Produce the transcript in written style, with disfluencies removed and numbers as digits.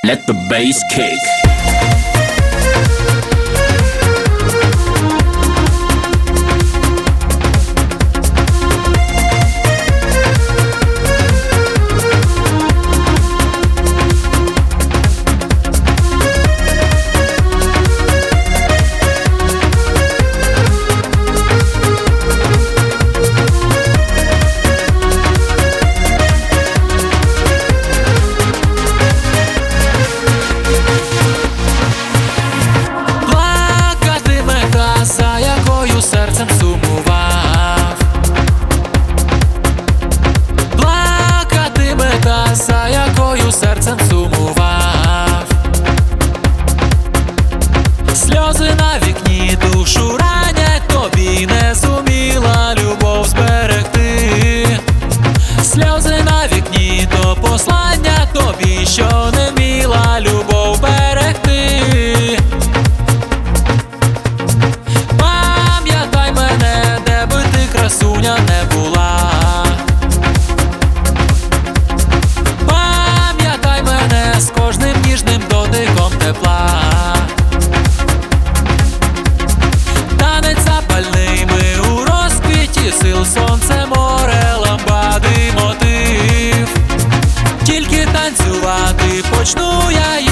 Let the bass kick. Серцем сумував, плакатиме та, за якою серцем сумував. Сльози на вікні душу ранять, тобі не зуміла любов зберегти. Сльози на вікні то послання тобі, що не вміла любов берегти. Красуня не була, пам'ятай мене з кожним ніжним дотиком тепла. Танець запальний, ми у розквіті сил, сонце, море, ламбади, мотив. Тільки танцювати почну я